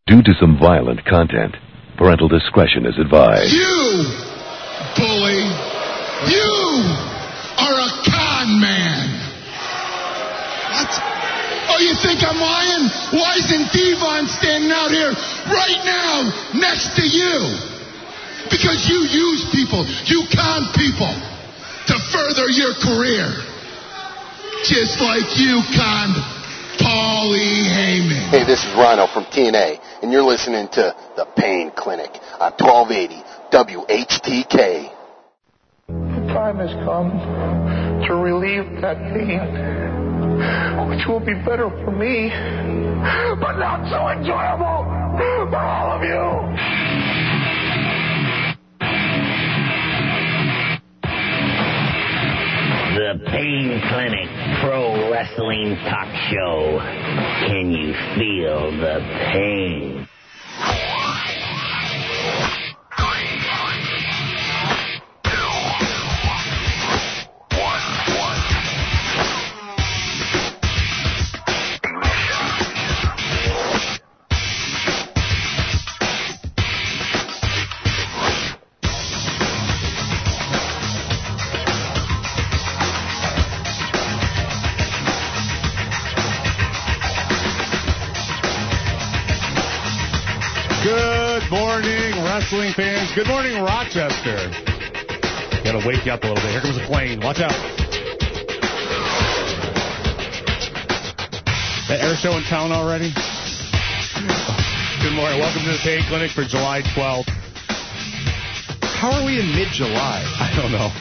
Due to some violent content, parental discretion is advised. You, bully, you are a con man. What? Oh, you think I'm lying? Why isn't Devon standing out here right now next to you? Because you use people, you con people to further your career. Just like you conned Paulie Heyman. Hey, this is Rhino from TNA, and you're listening to The Pain Clinic on 1280 WHTK. The time has come to relieve that pain, which will be better for me, but not so enjoyable for all of you. The Pain Clinic Pro Wrestling Talk Show. Can you feel the pain? Wrestling fans, good morning, Rochester. Gotta wake you up a little bit. Here comes a plane. Watch out. That air show in town already? Good morning. Welcome to the Pain Clinic for July 12th. How are we in mid-July? I don't know.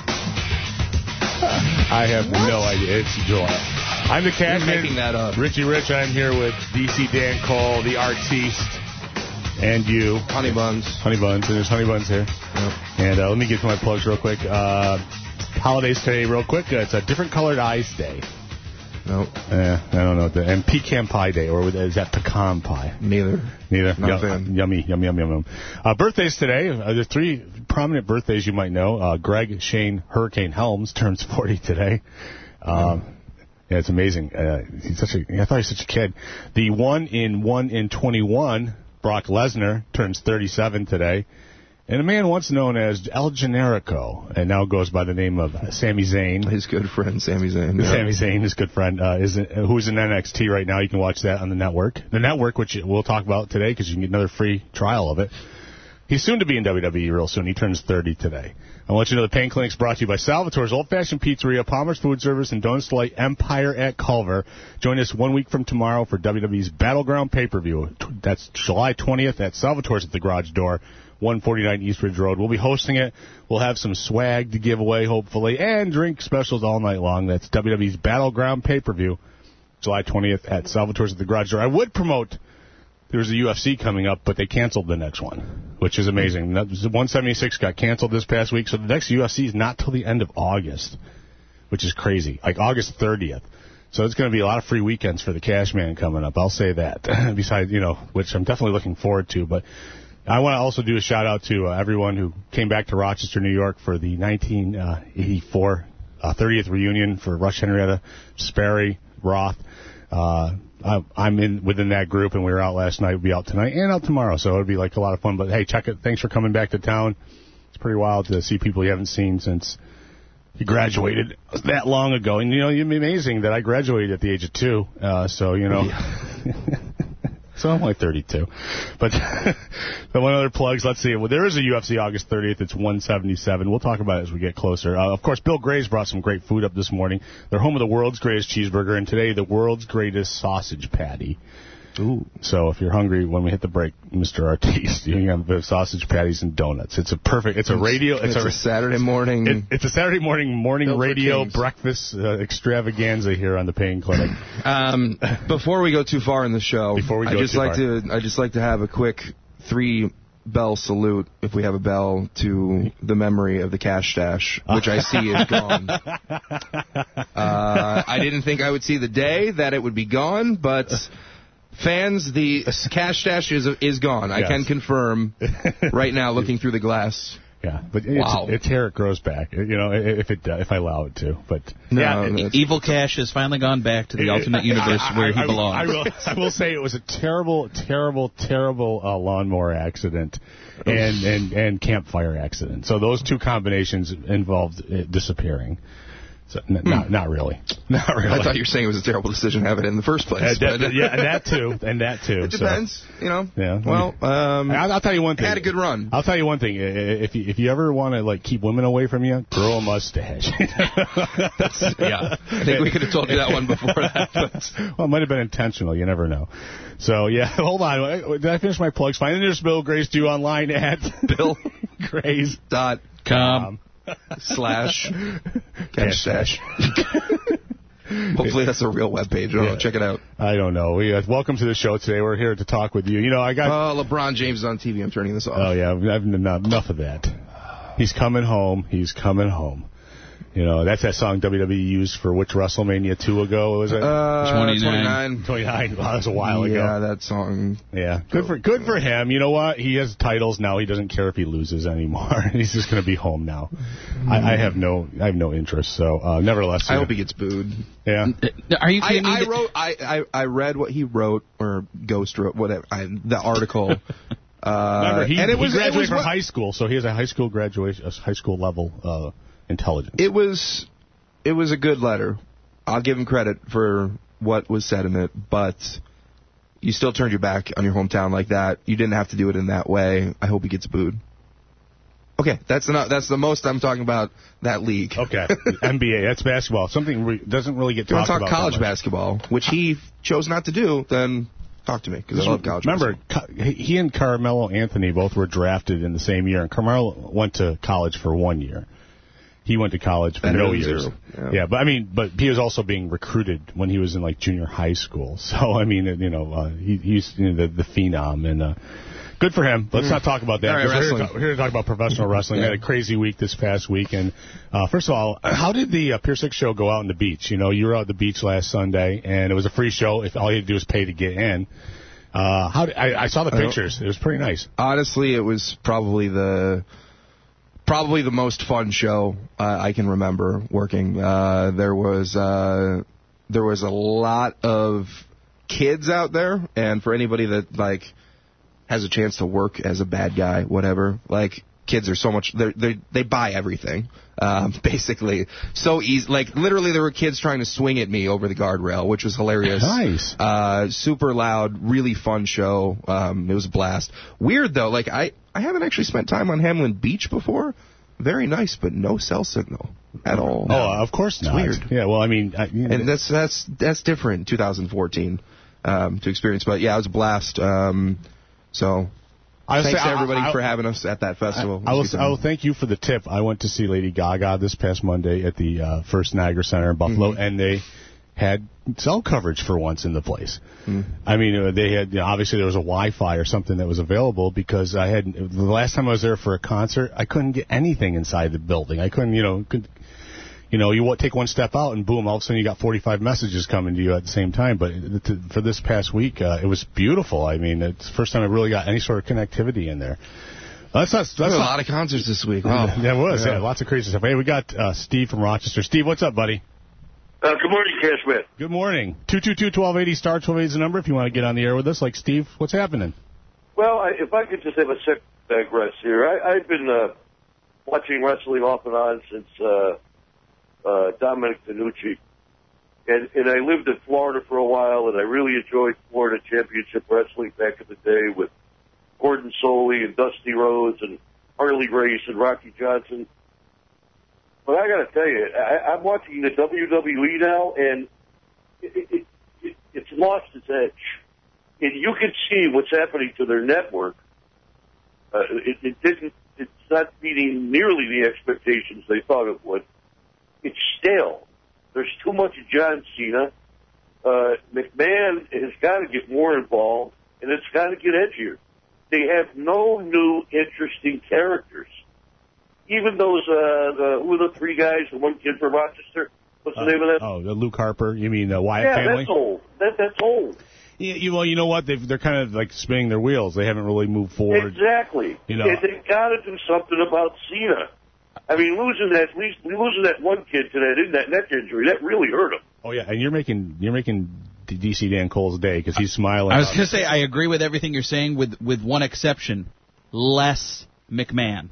I have no idea. It's July. I'm the Cashman. You're making that up. Richie Rich. I'm here with DC Dan Cole, the artiste. And you. Honey Buns. Honey Buns. And there's Honey Buns here. Yep. And let me get to my plugs real quick. Holidays today real quick. It's a different colored eyes day. Nope. I don't know. And pecan pie day. Or is that pecan pie? Neither. Not a fan. Yummy. Birthdays today. There's three prominent birthdays you might know. Greg Shane Hurricane Helms turns 40 today. Yeah, it's amazing. I thought he was such a kid. The 1 in 21... Brock Lesnar turns 37 today. And a man once known as El Generico, and now goes by the name of Sami Zayn. His good friend, Sami Zayn. Yeah. Sami Zayn, his good friend, who's in NXT right now. You can watch that on the network. The network, which we'll talk about today because you can get another free trial of it. He's soon to be in WWE real soon. He turns 30 today. I want you to know the Pain Clinic's brought to you by Salvatore's Old Fashioned Pizzeria, Palmer's Food Service, and Donuts Delight Empire at Culver. Join us 1 week from tomorrow for WWE's Battleground pay-per-view. That's July 20th at Salvatore's at the Garage Door, 149 East Ridge Road. We'll be hosting it. We'll have some swag to give away, hopefully, and drink specials all night long. That's WWE's Battleground pay-per-view, July 20th at Salvatore's at the Garage Door. I would promote... There's a UFC coming up, but they canceled the next one, which is amazing. 176 got canceled this past week, so the next UFC is not till the end of August, which is crazy, like August 30th. So it's going to be a lot of free weekends for the Cashman coming up. I'll say that. Besides, which I'm definitely looking forward to. But I want to also do a shout-out to everyone who came back to Rochester, New York for the 1984 30th reunion for Rush Henrietta, Sperry, Roth. I'm within that group, and we were out last night. We'll be out tonight and out tomorrow, so it'll be like a lot of fun. But, hey, check it. Thanks for coming back to town. It's pretty wild to see people you haven't seen since you graduated that long ago. And, you'd be amazing that I graduated at the age of 2. So I'm like 32. But one other plugs. Let's see. Well, there is a UFC August 30th. It's 177. We'll talk about it as we get closer. Of course, Bill Gray's brought some great food up this morning. They're home of the world's greatest cheeseburger, and today the world's greatest sausage patty. Ooh. So if you're hungry when we hit the break, Mr. Artiste, you can have the sausage patties and donuts. It's a Saturday morning. It's a Saturday morning radio breakfast extravaganza here on the Pain Clinic. Before we go too far in the show, I'd just like to have a quick 3-bell salute, if we have a bell, to the memory of the Cash Stash, which I see is gone. I didn't think I would see the day that it would be gone, but fans, the Cash Stash is gone. Yes. I can confirm right now, looking through the glass. Yeah, but its hair grows back, if I allow it to. But Evil Cash has finally gone back to the alternate universe where he belongs. I will say it was a terrible, terrible, terrible lawnmower accident and campfire accident. So those two combinations involved disappearing. So, not really. Not really. I thought you were saying it was a terrible decision to have it in the first place. That too. It depends, Yeah. Well, I'll tell you one thing. Had a good run. I'll tell you one thing. If you ever want to keep women away from you, grow a mustache. I think we could have told you that one before that. But. Well, it might have been intentional. You never know. So hold on. Did I finish my plugs? Find the newest Bill Grace do online at BillGrace.com. /Cash. Hopefully that's a real webpage. I don't know. Check it out. I don't know. Welcome to the show today. We're here to talk with you. I got LeBron James is on TV. I'm turning this off. Oh yeah, I've enough of that. He's coming home. He's coming home. That's that song WWE used for which WrestleMania 2 ago? Was it 29? 29. Wow, that was a while ago. Yeah, that song. Yeah, good for him. You know what? He has titles now. He doesn't care if he loses anymore. He's just going to be home now. I have no interest. So, nevertheless, I hope he gets booed. Yeah. Are you kidding me? I read what he wrote or Ghost wrote, whatever. The article. Remember, he graduated from high school, so he has a high school level. Intelligence. It was a good letter. I'll give him credit for what was said in it, but you still turned your back on your hometown like that. You didn't have to do it in that way. I hope he gets booed. Okay, that's the most I'm talking about that league. Okay, NBA, that's basketball. Something doesn't really get talked about. You want to talk college basketball, which he chose not to do, then talk to me, because I love college basketball. Remember, he and Carmelo Anthony both were drafted in the same year, and Carmelo went to college for 1 year. He went to college for no years. Yeah, but he was also being recruited when he was in junior high school. So he's the phenom, and good for him. Let's not talk about that. Right, we're here to talk about professional wrestling. We had a crazy week this past week, and first of all, how did the Pier 6 show go out on the beach? You were out at the beach last Sunday, and it was a free show. If all you had to do was pay to get in. I saw the pictures. It was pretty nice. Honestly, it was probably the most fun show I can remember working. There was a lot of kids out there, and for anybody that has a chance to work as a bad guy, whatever, kids are so much they buy everything. Basically, so easy. Literally, there were kids trying to swing at me over the guardrail, which was hilarious. Nice. Super loud, really fun show. It was a blast. Weird though, I haven't actually spent time on Hamlin Beach before. Very nice, but no cell signal at all. Oh, of course not. It's weird. Yeah, well, and that's different in 2014 to experience. But yeah, it was a blast. So. Thanks to everybody for having us at that festival. I will thank you for the tip. I went to see Lady Gaga this past Monday at the First Niagara Center in Buffalo, and they had cell coverage for once in the place. They had obviously there was a Wi-Fi or something that was available because the last time I was there for a concert, I couldn't get anything inside the building. I couldn't, you take one step out and boom, all of a sudden you got 45 messages coming to you at the same time. But for this past week, it was beautiful. It's the first time I really got any sort of connectivity in there. That's a lot of concerts this week. Wow. Yeah, it was. Yeah, lots of crazy stuff. Hey, we got Steve from Rochester. Steve, what's up, buddy? Good morning, Cashman. Good morning. 222-1280, star 1280 is the number if you want to get on the air with us. Steve, what's happening? Well, if I could just have a sec digress here. I've been watching wrestling off and on since Dominic DeNucci. And I lived in Florida for a while, and I really enjoyed Florida Championship Wrestling back in the day with Gordon Soley and Dusty Rhodes and Harley Race and Rocky Johnson. But I got to tell you, I'm watching the WWE now, and it's lost its edge. And you can see what's happening to their network. It's not meeting nearly the expectations they thought it would. It's stale. There's too much John Cena. McMahon has got to get more involved, and it's got to get edgier. They have no new, interesting characters. Even those, who are the three guys, the one kid from Rochester? What's the name of that? Oh, the Luke Harper. You mean the Wyatt family? Yeah, that's old. That's old. Well, you know what? They're kind of like spinning their wheels. They haven't really moved forward. Exactly. You know, they got to do something about Cena. I mean, losing that one kid to that neck injury, that really hurt him. Oh yeah, and you're making DC Dan Cole's day because he's smiling. I was going to say I agree with everything you're saying, with one exception, less McMahon.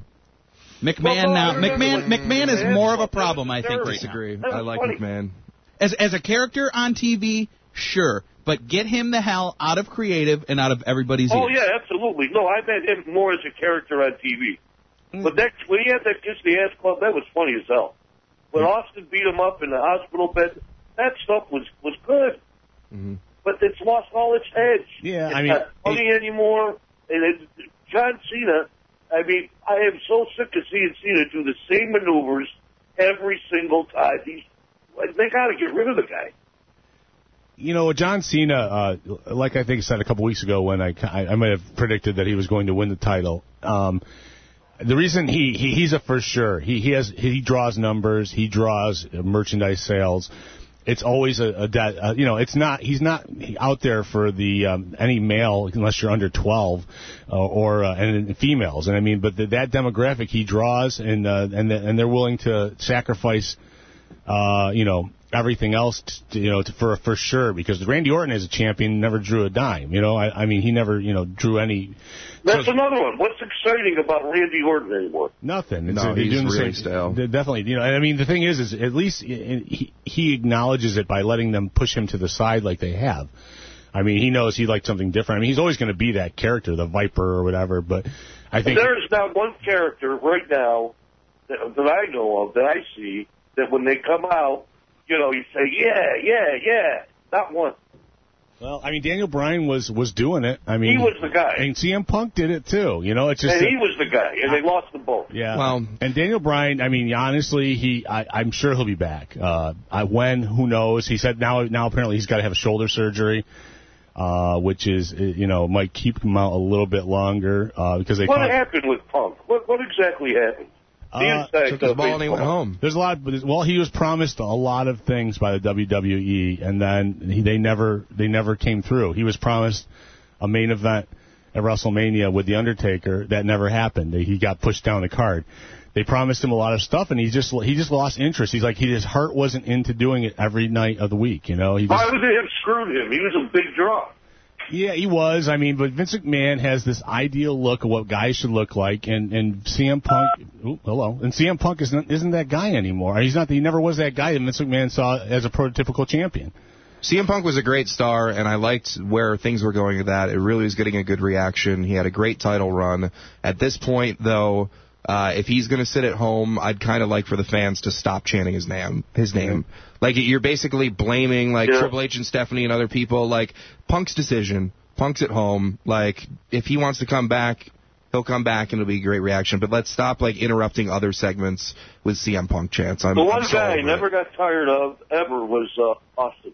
McMahon is more of a problem, I think. Disagree. I like McMahon. As a character on TV, sure, but get him the hell out of creative and out of everybody's ears. Oh yeah, absolutely. No, I meant him more as a character on TV. But when he had that Kiss the Ass Club, that was funny as hell. When Austin beat him up in the hospital bed, that stuff was good. Mm-hmm. But it's lost all its edge. Yeah, it's not funny anymore. And John Cena, I mean, I am so sick of seeing Cena do the same maneuvers every single time. They got to get rid of the guy. You know, John Cena, like I think I said a couple weeks ago when I might have predicted that he was going to win the title. The reason he's a for sure. He draws numbers. He draws merchandise sales. It's always he's not out there for the any male unless you're under 12 and females. And I mean, but that demographic he draws and they're willing to sacrifice everything else for sure, because Randy Orton as a champion never drew a dime. I mean he never drew any. That's another one. What's exciting about Randy Orton anymore? Nothing. He's doing the same style. Definitely. And I mean the thing is at least he acknowledges it by letting them push him to the side like they have. I mean he knows he likes something different. I mean he's always going to be that character, the Viper or whatever. But I think there is not one character right now that I know of that I see that when they come out, you say yeah, not one. Well, I mean, Daniel Bryan was doing it. I mean, he was the guy, and CM Punk did it too. It's just and he was the guy, and they lost them both. Yeah. Well, and Daniel Bryan, I mean, honestly, I'm sure he'll be back. When? Who knows? He said now apparently he's got to have a shoulder surgery, which is might keep him out a little bit longer because they. What happened with Punk? What exactly happened? Took his ball and he went home. There's a lot. Well, he was promised a lot of things by the WWE, and then they never came through. He was promised a main event at WrestleMania with The Undertaker. That never happened. He got pushed down the card. They promised him a lot of stuff, and he just lost interest. He's like his heart wasn't into doing it every night of the week. Why would they have screwed him? He was a big draw. Yeah, he was. I mean, but Vince McMahon has this ideal look of what guys should look like, and CM Punk. And CM Punk isn't that guy anymore. He never was that guy that Vince McMahon saw as a prototypical champion. CM Punk was a great star, and I liked where things were going with that. It really was getting a good reaction. He had a great title run. At this point, though, if he's going to sit at home, I'd kind of like for the fans to stop chanting his name. Mm-hmm. Like, you're basically blaming, Triple H and Stephanie and other people. Like, Punk's decision. Punk's at home. Like, if he wants to come back, he'll come back and it'll be a great reaction. But let's stop, interrupting other segments with CM Punk chants. The one guy I never got tired of ever was Austin.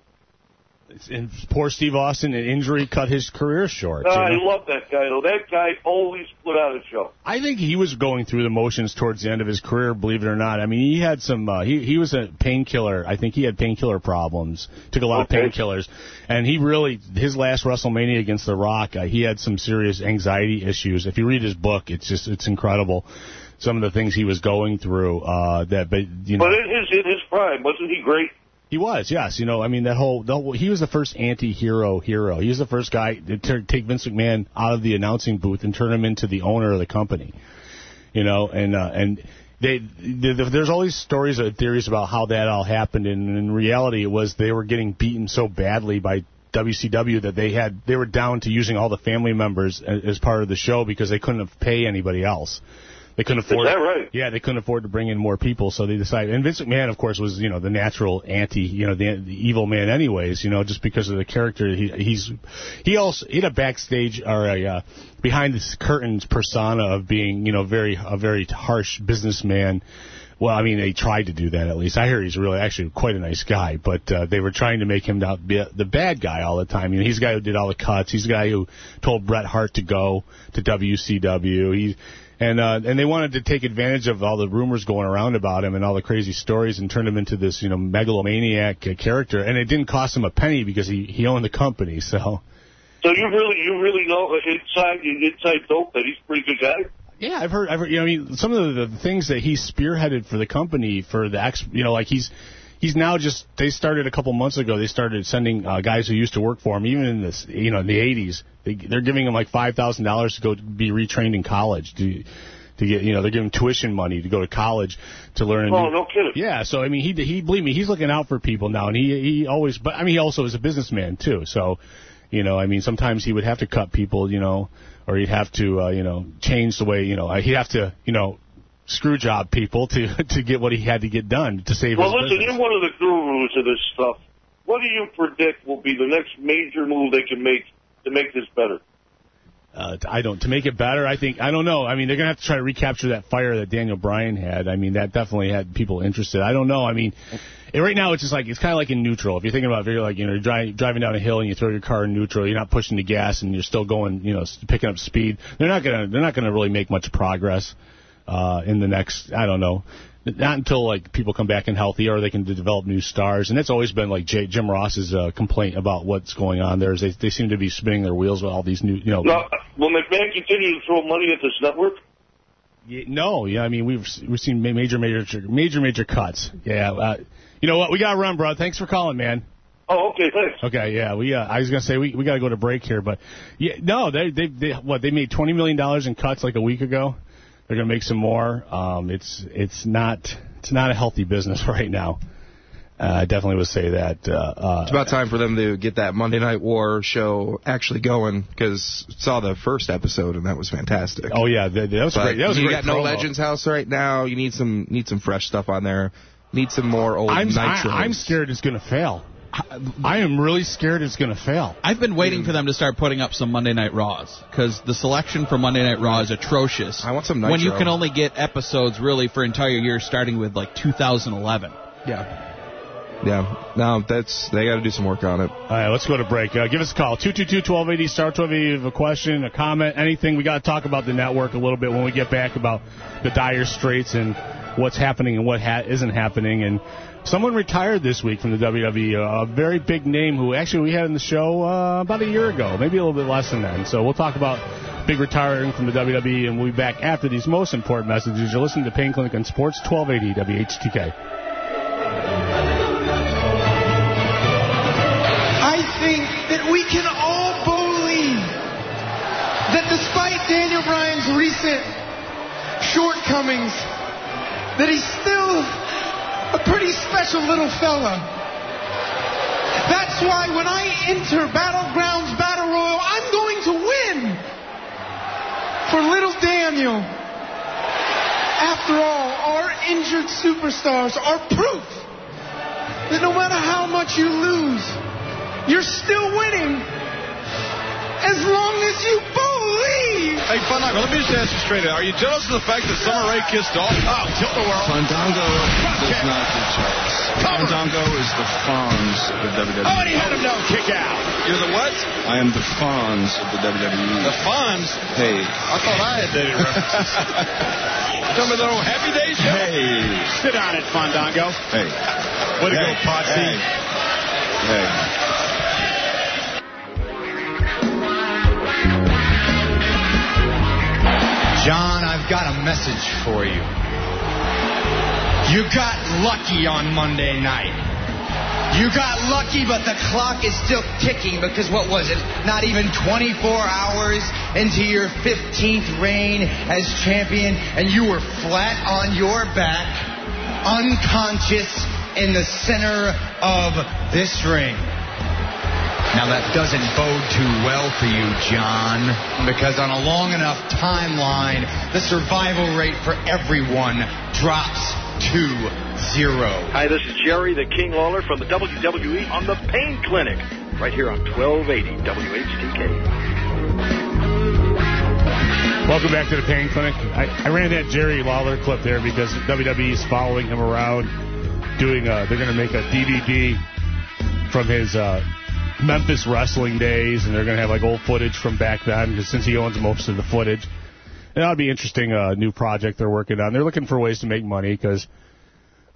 And poor Steve Austin, an injury cut his career short. I love that guy, though. That guy always put out a show. I think he was going through the motions towards the end of his career, believe it or not. I mean, he had some, he was a painkiller. I think he had painkiller problems, took a lot of painkillers. And his last WrestleMania against The Rock, he had some serious anxiety issues. If you read his book, it's incredible. Some of the things he was going through. But in his prime, wasn't he great? He was, yes. I mean, he was the first anti-hero hero. He was the first guy to take Vince McMahon out of the announcing booth and turn him into the owner of the company. And there's all these stories or theories about how that all happened, and in reality, it was they were getting beaten so badly by WCW that they were down to using all the family members as part of the show because they couldn't pay anybody else. They couldn't afford. Is that right? Yeah, they couldn't afford to bring in more people, so they decided. And Vince McMahon, of course, was the natural the evil man, anyways. Just because of the character, he had a backstage or a behind the curtains persona of being a very harsh businessman. Well, I mean, they tried to do that at least. I hear he's really actually quite a nice guy, but they were trying to make him be the bad guy all the time. He's the guy who did all the cuts. He's the guy who told Bret Hart to go to WCW. And they wanted to take advantage of all the rumors going around about him and all the crazy stories and turn him into this, megalomaniac character. And it didn't cost him a penny because he owned the company. So, So you really know inside dope that he's a pretty good guy? Yeah, I've heard, you know, I mean, some of the things that he spearheaded for the company, for the, you know, like he's now they started a couple months ago, they started sending guys who used to work for him, even in this, you know, in the 80s, they're giving him like $5,000 to go be retrained in college, to get, you know, they're giving tuition money to go to college to learn. No kidding. Yeah, so, I mean, he believe me, he's looking out for people now, and he always, but, I mean, he also is a businessman, too, so, you know, I mean, sometimes he would have to cut people, you know, or he'd have to, you know, change the way, you know, he'd have to, you know, screw job people to get what he had to get done to save his business. Well, listen, you're one of the gurus of this stuff. What do you predict will be the next major move they can make to make this better? To make it better, I don't know. I mean, they're going to have to try to recapture that fire that Daniel Bryan had. I mean, that definitely had people interested. I don't know. I mean, right now it's just like, it's kind of like in neutral. If you're thinking about it, you're like, you know, you're driving down a hill and you throw your car in neutral, you're not pushing the gas and you're still going, you know, picking up speed. They're not going to really make much progress in the next, I don't know, not until like people come back in healthy or they can develop new stars. And that's always been like Jim Ross's complaint about what's going on there, is they seem to be spinning their wheels with all these new, you know. Now, will McMahon continue to throw money at this network? No, yeah, I mean, we've seen major cuts. Yeah, you know what? We got to run, bro. Thanks for calling, man. Oh, okay, thanks. Okay, yeah, I was gonna say we got to go to break here, but yeah, no, they made $20 million in cuts like a week ago. They're gonna make some more. It's not a healthy business right now. I definitely would say that. It's about time for them to get that Monday Night War show actually going, because saw the first episode and that was fantastic. Oh yeah, that was great. That was you got No Legends House right now. You need some fresh stuff on there. Need some more old Nitros. I'm scared it's gonna fail. I am really scared it's going to fail. I've been waiting for them to start putting up some Monday Night Raws, because the selection for Monday Night Raw is atrocious. I want some Nitro. When you can only get episodes really for entire years starting with like 2011. Yeah. No, they got to do some work on it. All right, let's go to break. Give us a call, 222-1280, star 1280. If you have a question, a comment, anything. We got to talk about the network a little bit when we get back, about the dire straits and what's happening and what isn't happening. And someone retired this week from the WWE, a very big name who actually we had in the show about a year ago, maybe a little bit less than that. And so we'll talk about big retiring from the WWE, and we'll be back after these most important messages. You're listening to Pain Clinic on Sports 1280 WHTK. I think that we can all believe that despite Daniel Bryan's recent shortcomings, that he's still a pretty special little fella. That's why when I enter Battlegrounds Battle Royal, I'm going to win for little Daniel. After all, our injured superstars are proof that no matter how much you lose, you're still winning as long as you believe. Hey, Fandango, let me just ask you straight out. Are you jealous of the fact that Summer Rae kissed off? Oh, tilt the world. Fandango does not get jealous. Fandango is the Fonz of the WWE. Oh, and he had him down, kick out. You're the what? I am the Fonz of the WWE. The Fonz? Hey. I thought I had dated references. Tell me the old Happy Days show? Hey. Sit on it, Fandango. Hey. Way to go, Potsy. Hey. John, I've got a message for you. You got lucky on Monday night. You got lucky, but the clock is still ticking, because what was it? Not even 24 hours into your 15th reign as champion, and you were flat on your back, unconscious in the center of this ring. Now, that doesn't bode too well for you, John, because on a long enough timeline, the survival rate for everyone drops to 0. Hi, this is Jerry the King Lawler from the WWE on the Pain Clinic, right here on 1280 WHTK. Welcome back to the Pain Clinic. I ran that Jerry Lawler clip there because WWE is following him around, doing. They're going to make a DVD from his Memphis wrestling days, and they're going to have like old footage from back then, because since he owns most of the footage. And that'll be interesting, new project they're working on. They're looking for ways to make money, because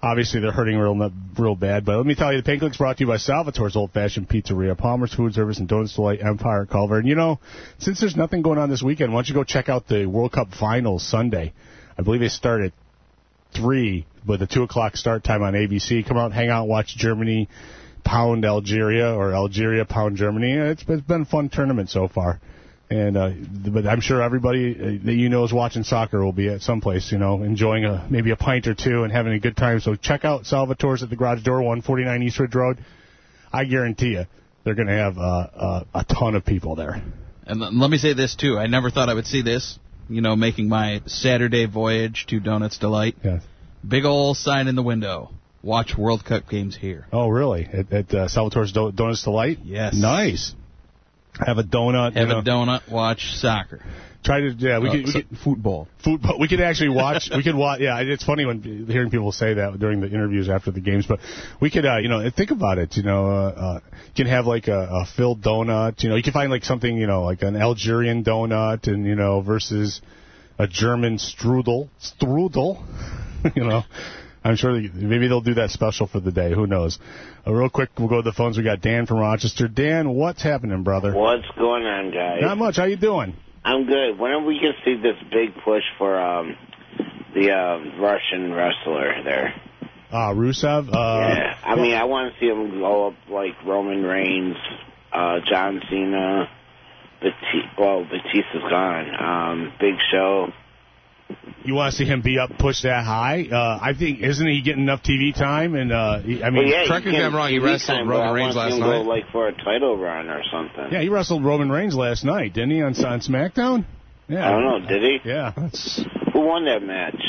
Obviously, they're hurting real bad. But let me tell you, the Pain Clinic's brought to you by Salvatore's Old Fashioned Pizzeria, Palmer's Food Service, and Donuts Delight, Empire, Culver. And, you know, since there's nothing going on this weekend, why don't you go check out the World Cup Finals Sunday? I believe they start at 3 with a 2 o'clock start time on ABC. Come out, hang out, watch Germany pound Algeria or Algeria pound Germany. It's been a fun tournament so far. And but I'm sure everybody that you know is watching soccer will be at some place, you know, enjoying maybe a pint or two and having a good time. So check out Salvatore's at the Garage Door, 149 East Ridge Road. I guarantee you they're going to have a ton of people there. And let me say this, too. I never thought I would see this, you know, making my Saturday voyage to Donuts Delight. Yes. Big old sign in the window. Watch World Cup games here. Oh, really? At Salvatore's Donuts Delight? Yes. Nice. Have a donut. Have a donut. Watch soccer. Try to we could football. Football. We could actually watch. We could watch. Yeah, it's funny when hearing people say that during the interviews after the games. But we could, you know, think about it. You know, you can have like a filled donut. You know, you can find like something, you know, like an Algerian donut, and you know, versus a German strudel. You know. I'm sure maybe they'll do that special for the day. Who knows? Real quick, we'll go to the phones. We got Dan from Rochester. Dan, what's happening, brother? What's going on, guys? Not much. How you doing? I'm good. When are we going to see this big push for the Russian wrestler there? Rusev? Yeah. I mean, I want to see him go up like Roman Reigns, John Cena, Batista's gone, Big Show. You want to see him be up, push that high? I think, isn't he getting enough TV time? And I mean, correct me if I'm wrong. He wrestled Roman Reigns last night. Go like for a title run or something. Yeah, he wrestled Roman Reigns last night, didn't he? On SmackDown. Yeah. I don't know. Did he? Yeah. Who won that match?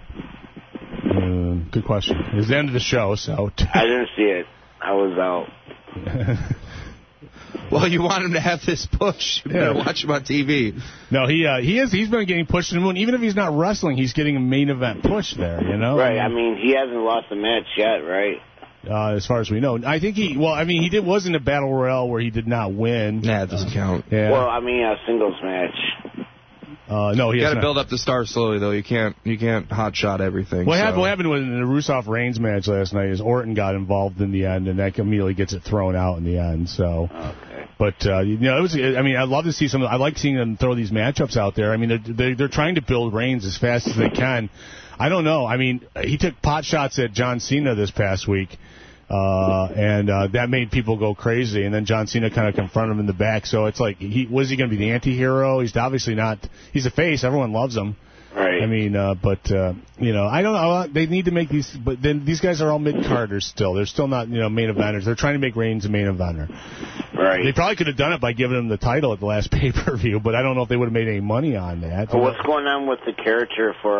Good question. It was the end of the show, so. I didn't see it. I was out. Well, you want him to have this push. You better watch him on TV. No, he's been getting pushed to the moon. Even if he's not wrestling, he's getting a main event push there, you know? Right. I mean, he hasn't lost a match yet, right? As far as we know. I think he was in a battle royale where he did not win. Nah, it doesn't count. Yeah. Well, I mean, a singles match. No, you got to build up the star slowly, though. You can't hot shot everything. What happened in the Rusev Reigns match last night is Orton got involved in the end, and that immediately gets it thrown out in the end. So, okay. But you know, it was. I mean, I love to see I like seeing them throw these matchups out there. I mean, they're trying to build Reigns as fast as they can. I don't know. I mean, he took pot shots at John Cena this past week. And that made people go crazy, and then John Cena kind of confronted him in the back. So it's like, was he going to be the anti-hero? He's obviously not. He's a face. Everyone loves him. Right. I mean, you know, I don't know. They need to make these, but then these guys are all mid-carders still. They're still not, you know, main eventers. They're trying to make Reigns a main eventer. Right. They probably could have done it by giving him the title at the last pay-per-view, but I don't know if they would have made any money on that. Well, what's going on with the character for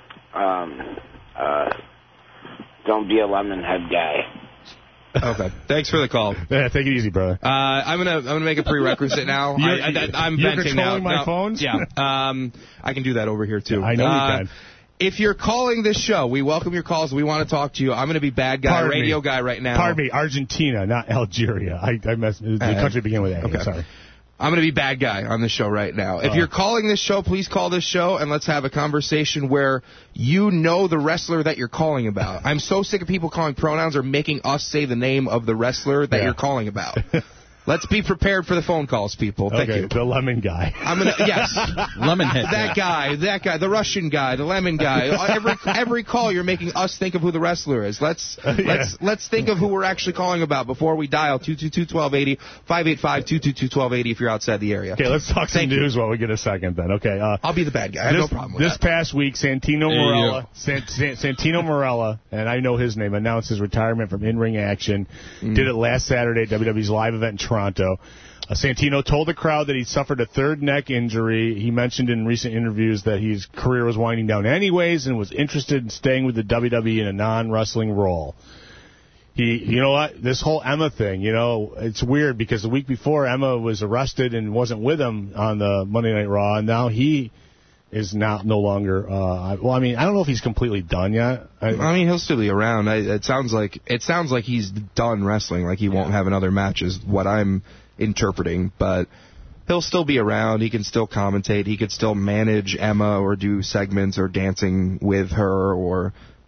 Don't Be a Lemonhead guy? Okay. Thanks for the call. Yeah, take it easy, brother. I'm gonna make a prerequisite now. I'm you're venting now. controlling my phones? Yeah. I can do that over here too. I know you can. If you're calling this show, we welcome your calls. We want to talk to you. I'm going to be bad guy, radio guy right now. Pardon me, Argentina, not Algeria. I messed. The country began with A. Okay. Sorry. I'm going to be bad guy on the show right now. If you're calling this show, please call this show, and let's have a conversation where you know the wrestler that you're calling about. I'm so sick of people calling pronouns or making us say the name of the wrestler that you're calling about. Let's be prepared for the phone calls, people. Thank you. The lemon guy. Yes. Lemonhead. That guy, the Russian guy, the lemon guy. Every call, you're making us think of who the wrestler is. Let's think of who we're actually calling about before we dial 222-1280, 585-222-1280 if you're outside the area. Okay, let's talk some news while we get a second then. Okay. I'll be the bad guy. I have no problem with that. This past week, Santino Marella, and I know his name, announced his retirement from in-ring action. Did it last Saturday at WWE's live event in Toronto. Santino told the crowd that he suffered a third neck injury. He mentioned in recent interviews that his career was winding down anyways and was interested in staying with the WWE in a non-wrestling role. You know what? This whole Emma thing, you know, it's weird because the week before Emma was arrested and wasn't with him on the Monday Night Raw, and now he is no longer. Well, I mean, I don't know if he's completely done yet. I mean, he'll still be around. It sounds like he's done wrestling. Like he won't have another match, is what I'm interpreting. But he'll still be around. He can still commentate. He could still manage Emma or do segments or dancing with her or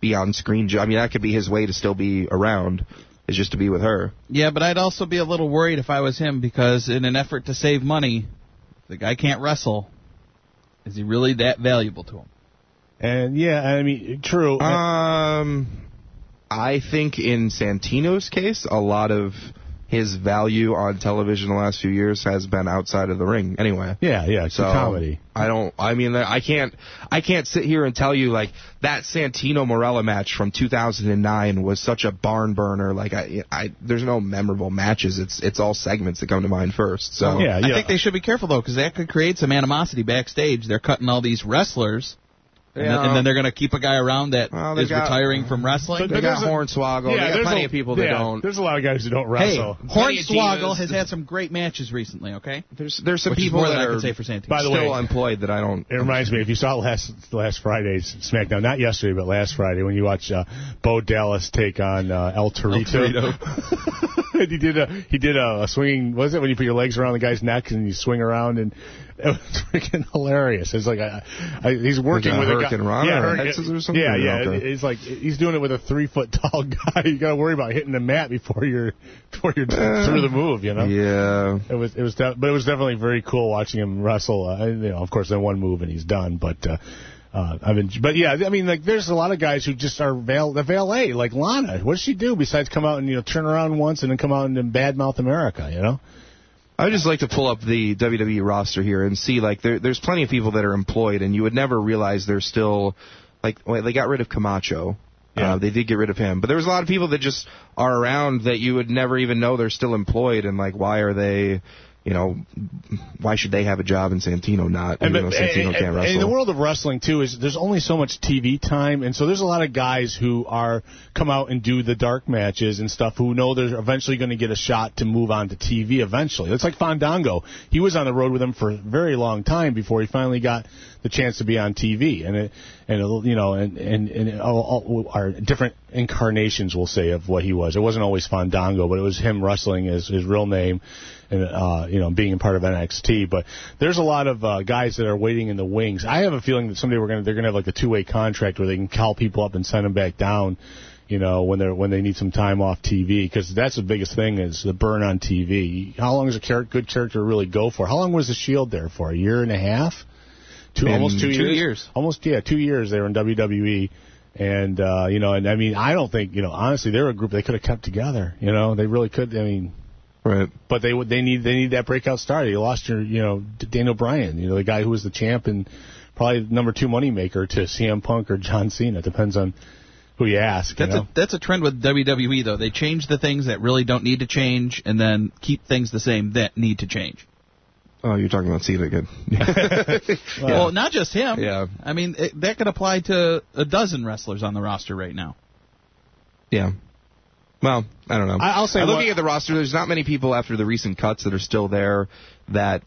be on screen. I mean, that could be his way to still be around, is just to be with her. Yeah, but I'd also be a little worried if I was him, because in an effort to save money, the guy can't wrestle. Is he really that valuable to him? And, yeah, I mean, true. I think in Santino's case, a lot of his value on television the last few years has been outside of the ring. Anyway. Yeah, it's a comedy. I can't sit here and tell you, like, that Santino Morella match from 2009 was such a barn burner. Like, there's no memorable matches. It's all segments that come to mind first. So I think they should be careful, though, because that could create some animosity backstage. They're cutting all these wrestlers. And then they're going to keep a guy around that is retiring from wrestling. They got Hornswoggle. Yeah, they got plenty of people that don't. There's a lot of guys who don't wrestle. Hey, Hornswoggle has had some great matches recently, okay? There's some people that are by the way, still employed that I don't. It reminds me, if you saw last Friday's SmackDown, not yesterday, but last Friday, when you watch Bo Dallas take on El Torito. And he did a swinging, what is it, when you put your legs around the guy's neck and you swing around, and it was freaking hilarious. It's like he's working with a guy. It's like he's doing it with a 3-foot tall guy. You got to worry about hitting the mat before you're through the move. You know. Yeah. It was definitely very cool watching him wrestle. Of course, then one move and he's done. But I mean, like, there's a lot of guys who just are the valet, like Lana. What does she do besides come out and turn around once and then come out and badmouth America? You know. I would just like to pull up the WWE roster here and see, like, there's plenty of people that are employed, and you would never realize they're still, like, they got rid of Camacho. Yeah. They did get rid of him. But there was a lot of people that just are around that you would never even know they're still employed, and, like, why are they... why should they have a job and Santino not? Even though Santino can't wrestle. In the world of wrestling, too, there's only so much TV time, and so there's a lot of guys who come out and do the dark matches and stuff who know they're eventually going to get a shot to move on to TV eventually. It's like Fandango. He was on the road with him for a very long time before he finally got the chance to be on TV, and our different incarnations, we'll say, of what he was. It wasn't always Fandango, but it was him wrestling as his real name, and being a part of NXT. But there's a lot of guys that are waiting in the wings. I have a feeling that someday they're gonna have like a 2-way contract where they can call people up and send them back down, when they need some time off TV, because that's the biggest thing, is the burn on TV. How long does a good character really go for? How long was the Shield there for? A year and a half? Almost 2 years. 2 years. Almost, 2 years they were in WWE. And, and I mean, I don't think, honestly, they're a group they could have kept together. They really could. I mean, right. But they need that breakout star. You lost Daniel Bryan, the guy who was the champ and probably number 2 moneymaker to CM Punk or John Cena. It depends on who you ask. That's a trend with WWE, though. They change the things that really don't need to change and then keep things the same that need to change. Oh, you're talking about Cena again. Well, not just him. Yeah. I mean, that could apply to a dozen wrestlers on the roster right now. Yeah. Well, I don't know. I'll say, looking at the roster, there's not many people after the recent cuts that are still there that,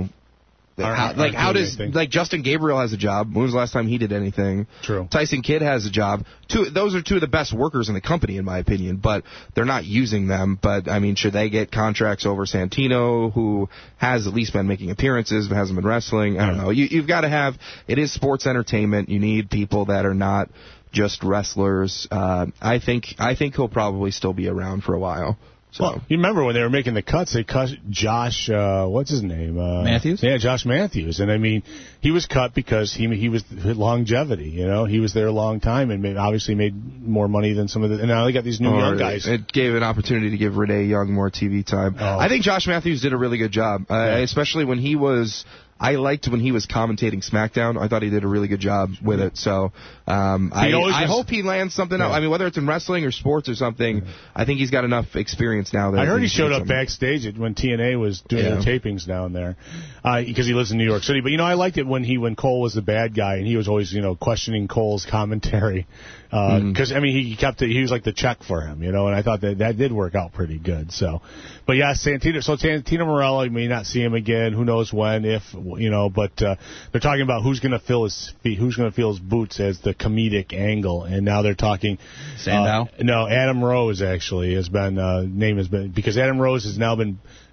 Justin Gabriel has a job. When was the last time he did anything? True. Tyson Kidd has a job. Those are 2 of the best workers in the company, in my opinion, but they're not using them. But, I mean, should they get contracts over Santino, who has at least been making appearances but hasn't been wrestling? I don't know. You've got to have... It is sports entertainment. You need people that are not just wrestlers. I think he'll probably still be around for a while. So. Well, you remember when they were making the cuts, they cut Josh, what's his name? Matthews? Yeah, Josh Matthews. And, I mean, he was cut because he was longevity, He was there a long time and obviously made more money than some of the... And now they got these new young guys. It gave an opportunity to give Renee Young more TV time. Oh. I think Josh Matthews did a really good job, especially when he was... I liked when he was commentating SmackDown. I thought he did a really good job with it. So I hope he lands something else. I mean, whether it's in wrestling or sports or something, I think he's got enough experience now. That I heard he showed up backstage when TNA was doing their tapings down there because he lives in New York City. But, I liked it when Cole was the bad guy and he was always, questioning Cole's commentary. Because, I mean, he was like the check for him, and I thought that did work out pretty good. So, but yeah, Santino Morella, you may not see him again. Who knows when, if, but they're talking about who's going to fill his feet, who's going to fill his boots as the comedic angle. And now they're talking. Sandow? No, Adam Rose actually has been, because Adam Rose has now been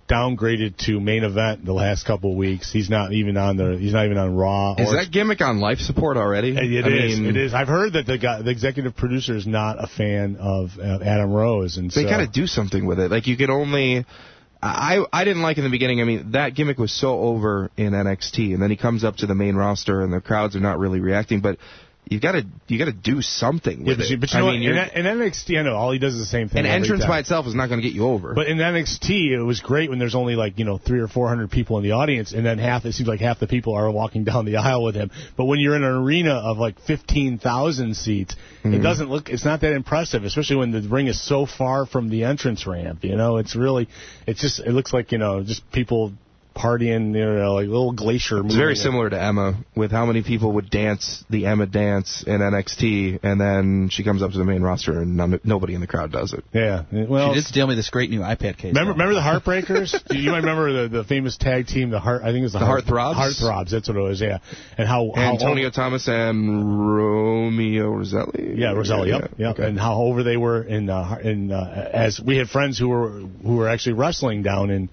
downgraded to main event the last couple of weeks. He's not even on Raw. Is that gimmick on life support already? It is. I've heard that the executive producer is not a fan of Adam Rose, and they got to do something with it. Like, you could only. I didn't like in the beginning. I mean, that gimmick was so over in NXT, and then he comes up to the main roster, and the crowds are not really reacting. But you got to do something with it. But you know, in NXT, I know all he does is the same thing. An entrance by itself is not going to get you over. But in NXT, it was great when there's only 300 or 400 people in the audience, and then it seems like half the people are walking down the aisle with him. But when you're in an arena of 15,000 seats, it doesn't look. It's not that impressive, especially when the ring is so far from the entrance ramp. It looks like just people partying, like little glacier. It's very similar to Emma, with how many people would dance the Emma dance in NXT, and then she comes up to the main roster and nobody in the crowd does it. Yeah, well, she did steal me this great new iPad case. Remember the Heartbreakers? You might remember the famous tag team, I think it was the Heartthrobs. Heartthrobs, that's what it was. Yeah, and how Antonio Thomas and Romeo Roselli. Yeah, Roselli. Yep. Okay. And how over they were as we had friends who were actually wrestling down in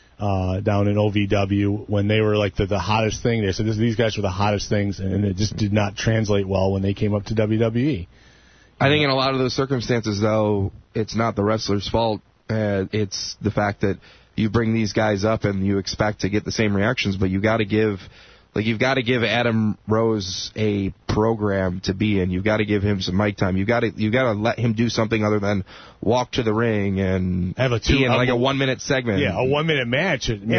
OVW when they were the hottest thing. They said these guys were the hottest things, and it just did not translate well when they came up to WWE. I think in a lot of those circumstances, though, it's not the wrestler's fault. It's the fact that you bring these guys up and you expect to get the same reactions, but you've got to give Adam Rose a program to be in. You've got to give him some mic time. You've got to let him do something other than walk to the ring and have a 1-minute segment. Yeah, a 1-minute match. Maybe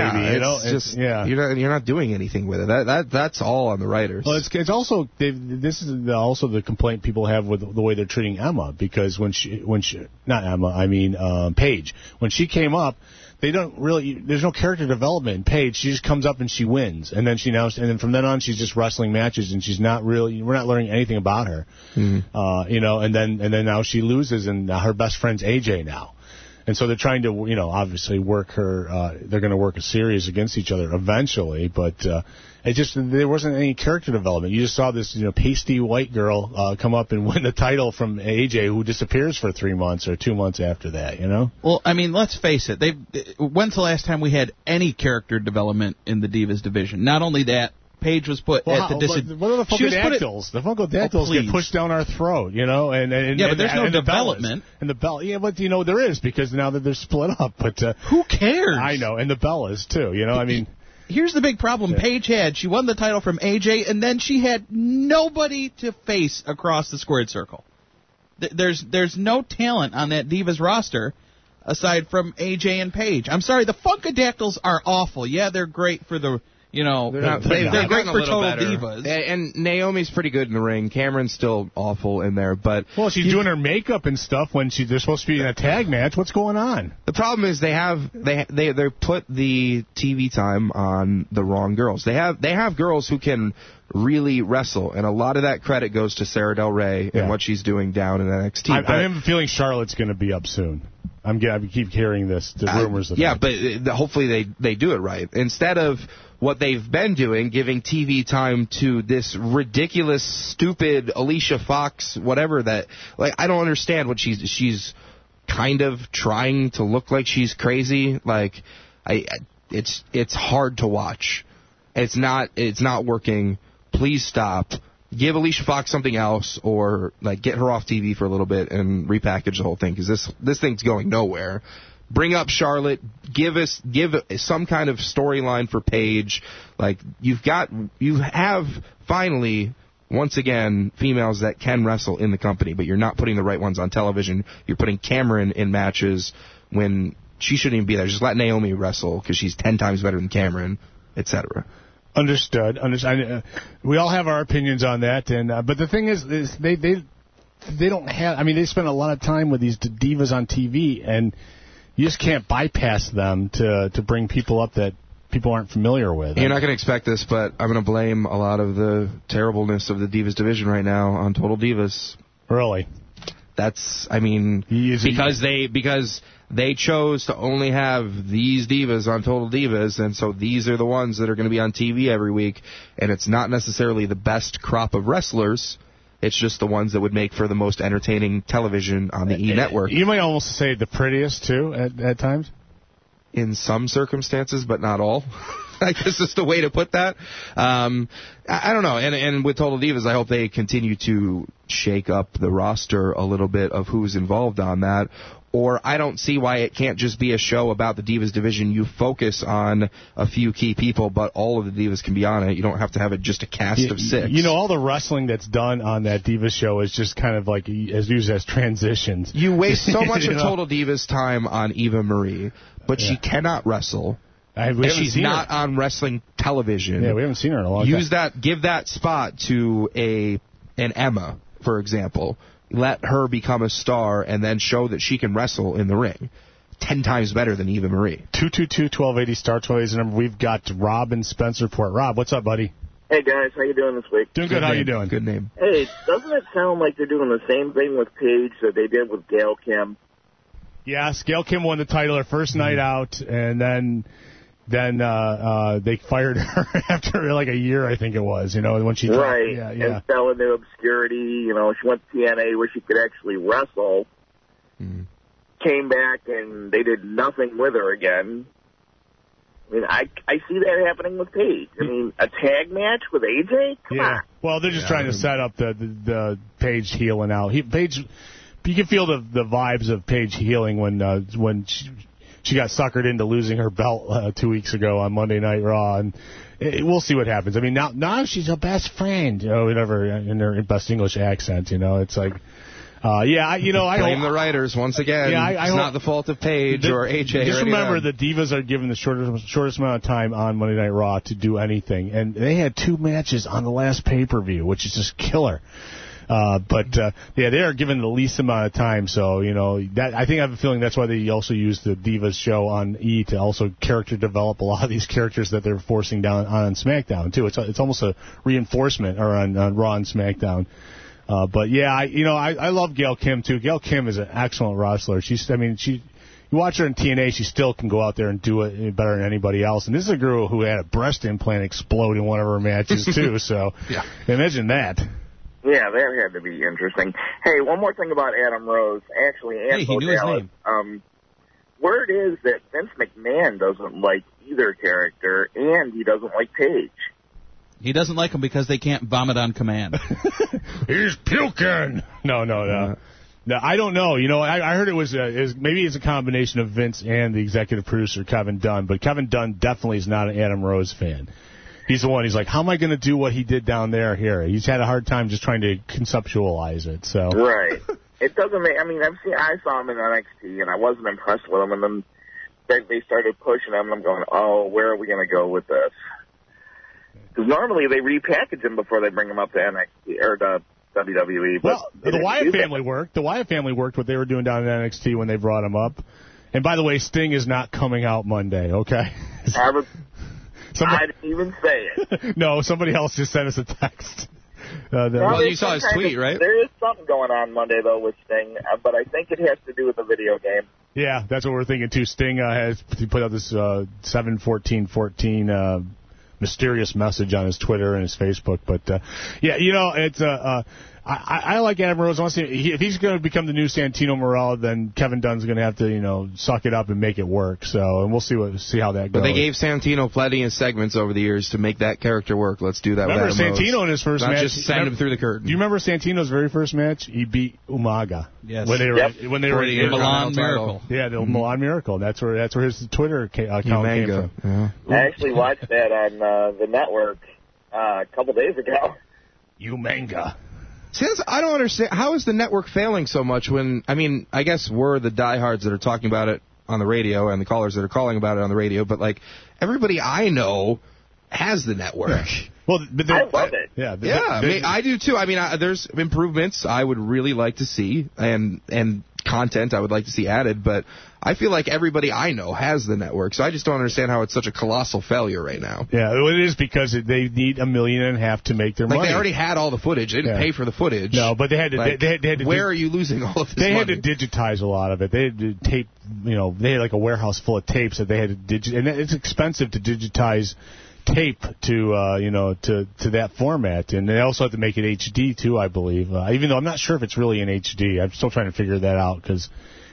you're not doing anything with it. That's all on the writers. Well, it's also this is also the complaint people have with the way they're treating Emma, because when she not Emma, I mean Paige, when she came up. They don't really. There's no character development in Paige. She just comes up and she wins, and then and from then on she's just wrestling matches, and she's not really. We're not learning anything about her, And then now she loses, and her best friend's AJ now, and so they're trying to obviously work her. They're going to work a series against each other eventually, but there wasn't any character development. You just saw this pasty white girl come up and win the title from AJ, who disappears for 3 months or 2 months after that. Well, I mean, let's face it. When's the last time we had any character development in the Divas division? Not only that, Paige was put at the disadvantage. What are the Funkadactyls? The Funkadactyls get pushed down our throat, but there's no development. And the Bellas. Yeah, but there is, because now that they're split up. But who cares? I know, and the Bellas too. I mean. Here's the big problem Paige had. She won the title from AJ, and then she had nobody to face across the squared circle. There's no talent on that Divas roster aside from AJ and Paige. I'm sorry, the Funkadactyls are awful. Yeah, they're great for the... they're great for Total Divas. And Naomi's pretty good in the ring. Cameron's still awful in there, but... Well, she's doing her makeup and stuff when they're supposed to be in a tag match. What's going on? The problem is they put the TV time on the wrong girls. They have girls who can really wrestle, and a lot of that credit goes to Sarah Del Rey and what she's doing down in NXT. I have a feeling Charlotte's going to be up soon. I keep hearing the rumors of that. But hopefully they do it right. Instead of what they've been doing, giving TV time to this ridiculous, stupid Alicia Fox, whatever that... I don't understand what she's kind of trying to look like she's crazy. It's hard to watch. It's not working. Please stop. Give Alicia Fox something else, or get her off TV for a little bit and repackage the whole thing, because this thing's going nowhere. Bring up Charlotte. Give some kind of storyline for Paige. You have finally, once again, females that can wrestle in the company, but you're not putting the right ones on television. You're putting Cameron in matches when she shouldn't even be there. Just let Naomi wrestle, because she's 10 times better than Cameron, etc. Understood. We all have our opinions on that, but the thing is they don't have. I mean, they spend a lot of time with these divas on TV, and you just can't bypass them to bring people up that people aren't familiar with. You're not going to expect this, but I'm going to blame a lot of the terribleness of the Divas division right now on Total Divas. Really? Because they chose to only have these divas on Total Divas, and so these are the ones that are going to be on TV every week, and it's not necessarily the best crop of wrestlers. It's just the ones that would make for the most entertaining television on the E! Network. You might almost say the prettiest, too, at times. in some circumstances, but not all. I guess is the way to put that. I don't know. And with Total Divas, I hope they continue to shake up the roster a little bit of who's involved on that. Or I don't see why it can't just be a show about the Divas division. You focus on a few key people, but all of the Divas can be on it. You don't have to have it just a cast of 6. You know, all the wrestling that's done on that Divas show is just kind of like as used as transitions. You waste so much of Total Divas time on Eva Marie, but she cannot wrestle. She's not on wrestling television. Yeah, we haven't seen her in a long time. Give that spot to an Emma, for example. Let her become a star and then show that she can wrestle in the ring. 10 times better than Eva Marie. 222-1280 Star 20 is the number. We've got Rob in Spencerport. Rob, what's up, buddy? Hey, guys. How you doing this week? Doing good. How you doing? Good name. Hey, doesn't it sound like they're doing the same thing with Paige that they did with Gail Kim? Yes, Gail Kim won the title her first night out, and then they fired her after like a year, I think it was, when she right, and fell into obscurity. She went to TNA where she could actually wrestle. Came back and they did nothing with her again. I mean, I see that happening with Paige. I mean, a tag match with AJ? Come on. Well, they're just trying to set up the Paige healing out. Paige, you can feel the vibes of Paige healing when she got suckered into losing her belt 2 weeks ago on Monday Night Raw, and we'll see what happens. I mean, now she's a best friend, whatever, in her best English accent, it's like, I blame the writers once again. Yeah, it's not the fault of Paige or AJ. Just remember, the Divas are given the shortest amount of time on Monday Night Raw to do anything, and they had 2 matches on the last pay-per-view, which is just killer. They are given the least amount of time, so I think I have a feeling that's why they also use the Divas show on E to also character develop a lot of these characters that they're forcing down on SmackDown too. It's almost a reinforcement or on Raw and SmackDown. I love Gail Kim too. Gail Kim is an excellent wrestler. You watch her in TNA, she still can go out there and do it better than anybody else. And this is a girl who had a breast implant explode in one of her matches too. So imagine that. Yeah, that had to be interesting. Hey, one more thing about Adam Rose. Actually, and he knew his name. Word is that Vince McMahon doesn't like either character, and he doesn't like Paige. He doesn't like them because they can't vomit on command. He's puking. No, I don't know. I heard it was maybe it's a combination of Vince and the executive producer, Kevin Dunn. But Kevin Dunn definitely is not an Adam Rose fan. He's the one. He's like, how am I going to do what he did down there here? He's had a hard time just trying to conceptualize it. So right. It doesn't make. I mean, I saw him in NXT, and I wasn't impressed with him. And then they started pushing him, and I'm going, oh, where are we going to go with this? Because normally they repackage him before they bring him up to NXT or to WWE. But the Wyatt family worked. The Wyatt family worked what they were doing down in NXT when they brought him up. And by the way, Sting is not coming out Monday. Okay. I didn't even say it. No, somebody else just sent us a text. Well, you saw his tweet, right? There is something going on Monday, though, with Sting, but I think it has to do with the video game. Yeah, that's what we're thinking, too. Sting has put out this 7/14/14 mysterious message on his Twitter and his Facebook. But, it's I like Adam Rose. Honestly, if he's going to become the new Santino Morella, then Kevin Dunn's going to have to, suck it up and make it work. So, and we'll see how that goes. But they gave Santino plenty of segments over the years to make that character work. Let's do that. Remember with Adam Santino Rose. in his first match? Not just send him through the curtain. Do you remember Santino's very first match? He beat Umaga. Yes. When they were the Milan Miracle. Yeah, the Milan Miracle. That's where his Twitter account came from. Yeah. I actually watched that on the network a couple days ago. Umanga. See, I don't understand. How is the network failing so much when, I guess we're the diehards that are talking about it on the radio and the callers that are calling about it on the radio, but, everybody I know has the network. Well, I love it. Yeah, I do, too. There's improvements I would really like to see and content I would like to see added, but I feel like everybody I know has the network, so I just don't understand how it's such a colossal failure right now. Yeah, it is because they need $1.5 million to make their money. They already had all the footage. They didn't pay for the footage. No, but they had to. They had to where are you losing all of this money? They had to digitize a lot of it. They had to tape. They had like a warehouse full of tapes that they had to digitize, and it's expensive to digitize tape to that format, and they also have to make it HD too, I believe. Even though I'm not sure if it's really in HD, I'm still trying to figure that out because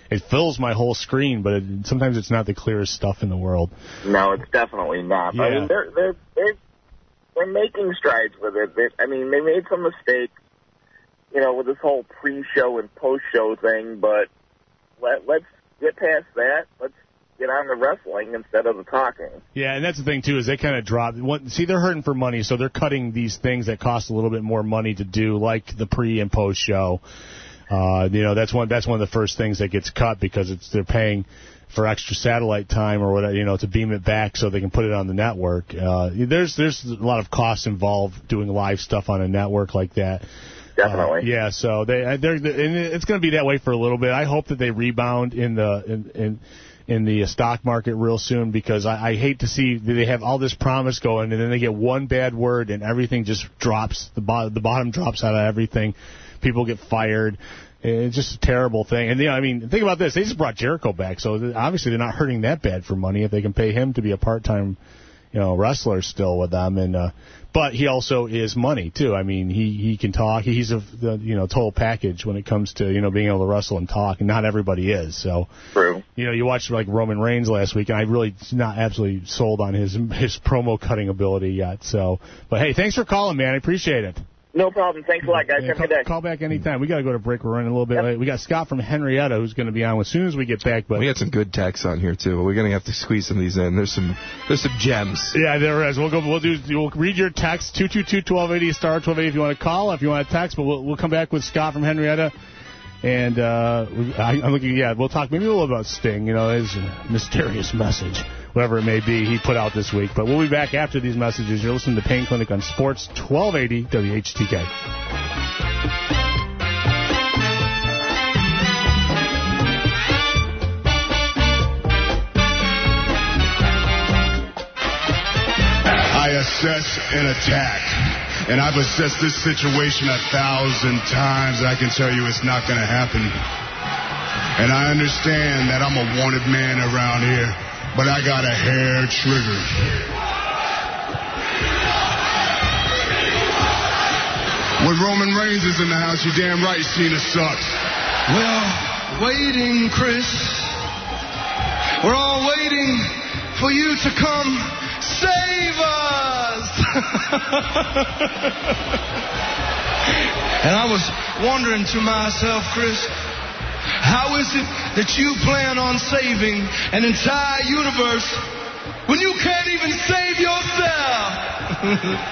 it fills my whole screen, but sometimes it's not the clearest stuff in the world. No, it's definitely not. Yeah. I mean, they're making strides with it. They made some mistakes, with this whole pre-show and post-show thing, but let's get past that. Let's get on to wrestling instead of the talking. Yeah, and that's the thing, too, is they kind of drop. See, they're hurting for money, so they're cutting these things that cost a little bit more money to do, like the pre- and post-show. That's one of the first things that gets cut because they're paying for extra satellite time or whatever, to beam it back so they can put it on the network. There's a lot of costs involved doing live stuff on a network like that. Definitely. Yeah, so and it's going to be that way for a little bit. I hope that they rebound in the stock market real soon, because I hate to see they have all this promise going and then they get one bad word and everything just drops. The bottom drops out of everything. People get fired. It's just a terrible thing. And think about this. They just brought Jericho back, so obviously they're not hurting that bad for money if they can pay him to be a part-time wrestler still with them. And but he also is money too. I mean, he can talk. He's a total package when it comes to being able to wrestle and talk, and not everybody is. So true. You watched like Roman Reigns last week, and I really not absolutely sold on his promo cutting ability yet. So, but hey, thanks for calling, man. I appreciate it. No problem. Thanks a lot, guys. Have a good day. Call back anytime. We got to go to break. We're running a little bit late. We got Scott from Henrietta who's going to be on as soon as we get back. But we had some good texts on here too. We're going to have to squeeze some of these in. There's some gems. Yeah, there is. We'll read your text 222-1280 star 1280 if you want to call. If you want to text, but we'll come back with Scott from Henrietta. And I'm looking. Yeah, we'll talk maybe a little about Sting. His mysterious message, whatever it may be, he put out this week. But we'll be back after these messages. You're listening to Pain Clinic on Sports 1280 WHTK. I assess and attack. And I've assessed this situation 1,000 times, and I can tell you it's not going to happen. And I understand that I'm a wanted man around here, but I got a hair trigger. When Roman Reigns is in the house, you're damn right Cena sucks. Well, waiting, Chris. We're all waiting for you to come save us. And I was wondering to myself, Chris, how is it that you plan on saving an entire universe when you can't even save yourself?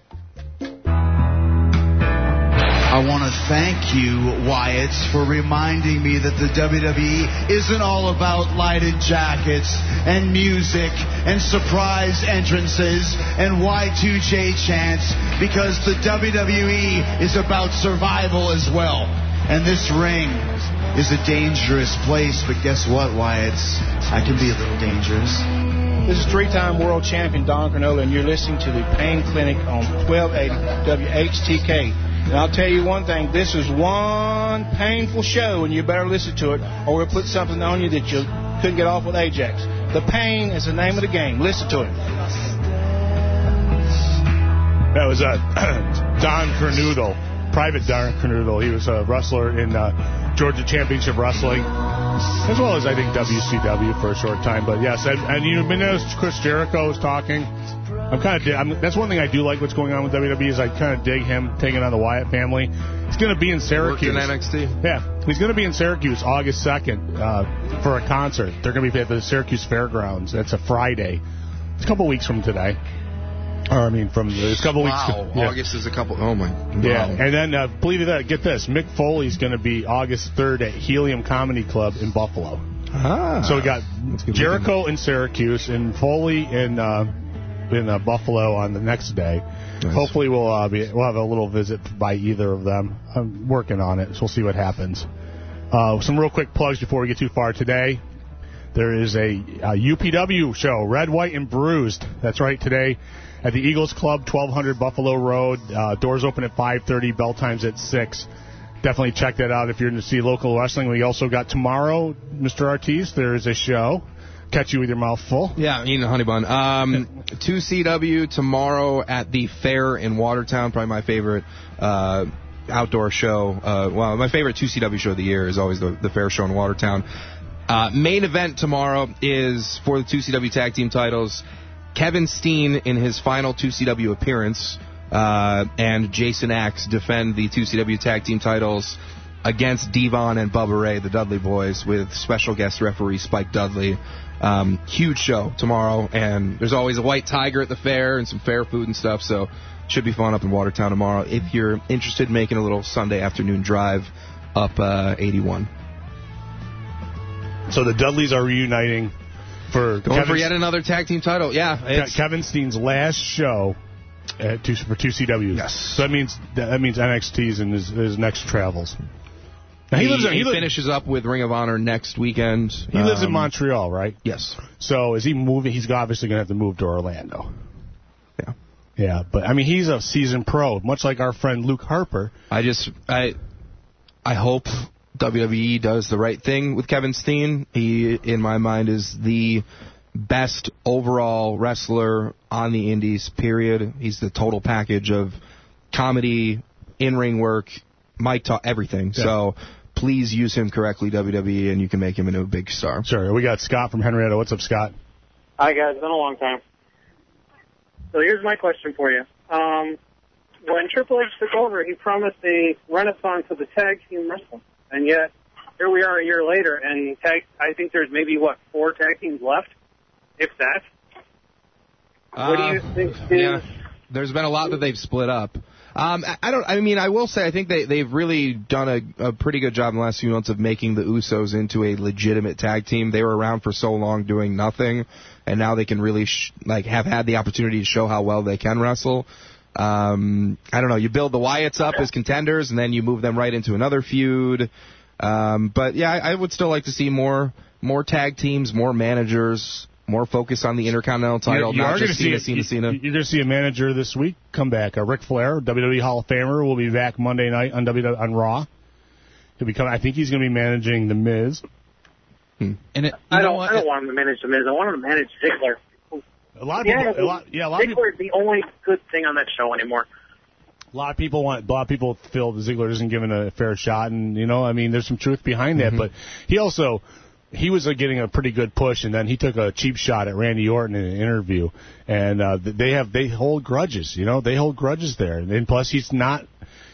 I want to thank you, Wyatt, for reminding me that the WWE isn't all about lighted jackets and music and surprise entrances and Y2J chants, because the WWE is about survival as well. And this ring is a dangerous place, but guess what, Wyatt? I can be a little dangerous. This is three-time world champion Don Granola, and you're listening to the Pain Clinic on 1280 WHTK. And I'll tell you one thing, this is one painful show, and you better listen to it, or we'll put something on you that you couldn't get off with Ajax. The Pain is the name of the game. Listen to it. That was Don Kernoodle, Private Don Kernoodle. He was a wrestler in Georgia Championship Wrestling, as well as, I think, WCW for a short time. But, yes, and you noticed Chris Jericho was talking. That's one thing I do like what's going on with WWE is I kind of dig him taking on the Wyatt family. He's going to be in Syracuse. Worked in NXT? Yeah. He's going to be in Syracuse August 2nd for a concert. They're going to be at the Syracuse Fairgrounds. That's a Friday. It's a couple weeks from today. It's a couple weeks. Yeah. August is a couple. Oh, my. Wow. Yeah. And then, believe it or not, get this. Mick Foley's going to be August 3rd at Helium Comedy Club in Buffalo. So we got Jericho in Syracuse and Foley in Buffalo on the next day. Nice. Hopefully we'll have a little visit by either of them. I'm working on it, so we'll see what happens. Some real quick plugs before we get too far today. There is a UPW show, Red, White, and Bruised. That's right, today at the Eagles Club, 1200 Buffalo Road. Doors open at 5:30, bell times at 6. Definitely check that out if you're in to see local wrestling. We also got tomorrow, Mr. Artis, there is a show. Catch you with your mouth full. Yeah, eating a honey bun. 2CW tomorrow at the fair in Watertown, probably my favorite outdoor show. Well, my favorite 2CW show of the year is always the Fair Show in Watertown. Main event tomorrow is for the 2CW tag team titles. Kevin Steen in his final 2CW appearance and Jason Axe defend the 2CW tag team titles against Devon and Bubba Ray, the Dudley Boys, with special guest referee Spike Dudley. Huge show tomorrow, and there's always a white tiger at the fair and some fair food and stuff, so should be fun up in Watertown tomorrow if you're interested in making a little Sunday afternoon drive up 81. So the Dudleys are reuniting for yet another tag team title. Yeah, Kevin Steen's last show for 2CW. Yes. So that means NXT's in his next travels. Now he finishes up with Ring of Honor next weekend. He lives in Montreal, right? Yes. So is he moving? He's obviously going to have to move to Orlando. Yeah. Yeah, but I mean, he's a seasoned pro, much like our friend Luke Harper. I hope WWE does the right thing with Kevin Steen. He, in my mind, is the best overall wrestler on the indies, period. He's the total package of comedy, in-ring work, mic talk, everything. Yeah. So please use him correctly, WWE, and you can make him into a big star. Sure. We got Scott from Henrietta. What's up, Scott? Hi, guys. It's been a long time. So here's my question for you. When Triple H took over, he promised a renaissance of the tag team wrestling. And yet, here we are a year later, and I think there's maybe, 4 tag teams left, if that. What do you think there's been a lot that they've split up. I will say I think they've really done a pretty good job in the last few months of making the Usos into a legitimate tag team. They were around for so long doing nothing, and now they can really have had the opportunity to show how well they can wrestle. I don't know. You build the Wyatts up as contenders, and then you move them right into another feud. But yeah, I would still like to see more tag teams, more managers, more focus on the Intercontinental title. You're going to see a manager this week come back. Ric Flair, WWE Hall of Famer, will be back Monday night on Raw. I think he's going to be managing The Miz. And I don't want him to manage The Miz. I want him to manage Ziggler. A lot of people. Ziggler is the only good thing on that show anymore. A lot of people feel that Ziggler isn't given a fair shot, and there's some truth behind that. But he was getting a pretty good push, and then he took a cheap shot at Randy Orton in an interview, and they hold grudges. They hold grudges there, and plus he's not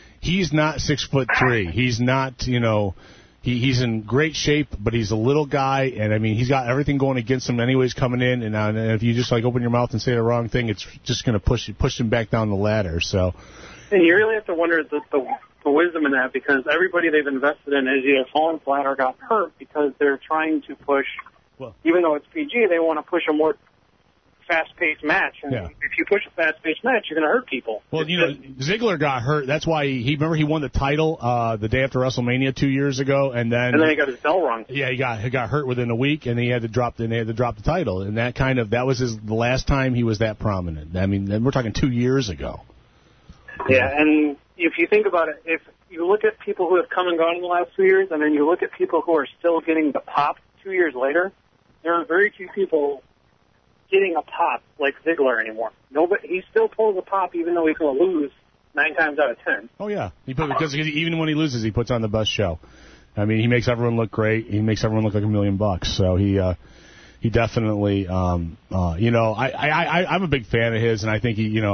6'3". He's not He's in great shape, but he's a little guy, and he's got everything going against him anyways coming in, and if you just open your mouth and say the wrong thing, it's just going to push him back down the ladder. So, and you really have to wonder the wisdom in that, because everybody they've invested in has either fallen flat or got hurt because they're trying to push. Well, even though it's PG, they want to push a more fast-paced match. And if you push a fast-paced match, you're going to hurt people. Well, Ziggler got hurt. That's why he won the title the day after WrestleMania 2 years ago, and then he got his bell rung. Yeah, he got hurt within a week, and he had to drop the title, and that was the last time he was that prominent. We're talking 2 years ago. Yeah, and if you think about it, if you look at people who have come and gone in the last 2 years, and then you look at people who are still getting the pop 2 years later, there are very few people getting a pop like Ziggler anymore. He still pulls a pop even though he's going to lose 9 times out of 10. Oh, yeah. Because even when he loses, he puts on the best show. He makes everyone look great. He makes everyone look like $1 million. So he definitely, I'm a big fan of his, and I think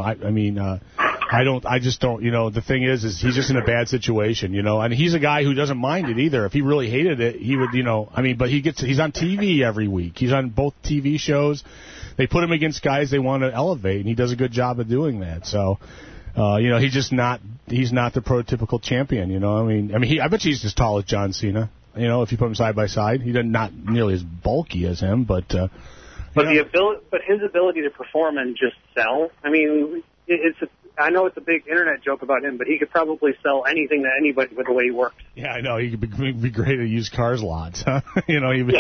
I just don't, the thing is he's just in a bad situation, and he's a guy who doesn't mind it either. If he really hated it, he would, but he's on TV every week. He's on both TV shows. They put him against guys they want to elevate, and he does a good job of doing that. So, he's not the prototypical champion, I bet you he's as tall as John Cena, if you put him side by side. He's not nearly as bulky as him, but his ability to perform and just sell, I know it's a big internet joke about him, but he could probably sell anything to anybody with the way he works. Yeah, I know. He could be great at used cars lots. Hey,